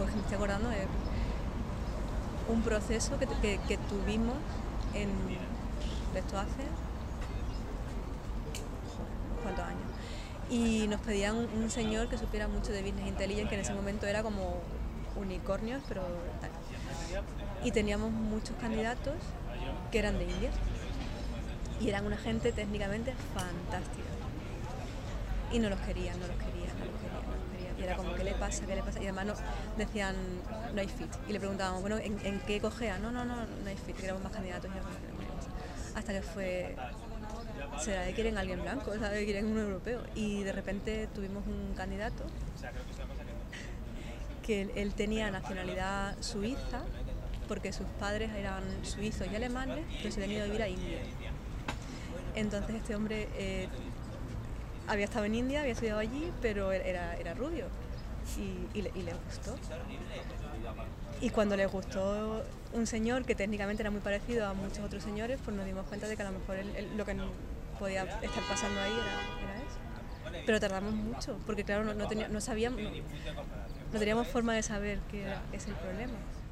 me estoy acordando de un proceso que tuvimos de esto hace ¿cuántos años? Y nos pedían un señor que supiera mucho de Business Intelligence, que en ese momento era como unicornios, pero tal. Y teníamos muchos candidatos que eran de India y eran una gente técnicamente fantástica. Y no los querían. Y era como, ¿qué le pasa? Y además decían, no hay fit. Y le preguntábamos, bueno, ¿en qué cogea? No hay fit, queremos más candidatos. Hasta que fue, ¿será que quieren a alguien blanco? ¿Sabes? Quieren un europeo. Y de repente tuvimos un candidato que él tenía nacionalidad suiza, porque sus padres eran suizos y alemanes, pero se habían ido a vivir a India. Entonces este hombre había estado en India, había estudiado allí, pero era rubio y le gustó. Y cuando le gustó un señor que técnicamente era muy parecido a muchos otros señores, pues nos dimos cuenta de que a lo mejor lo que podía estar pasando ahí era eso. Pero tardamos mucho, porque claro, no sabíamos, no teníamos forma de saber qué es el problema.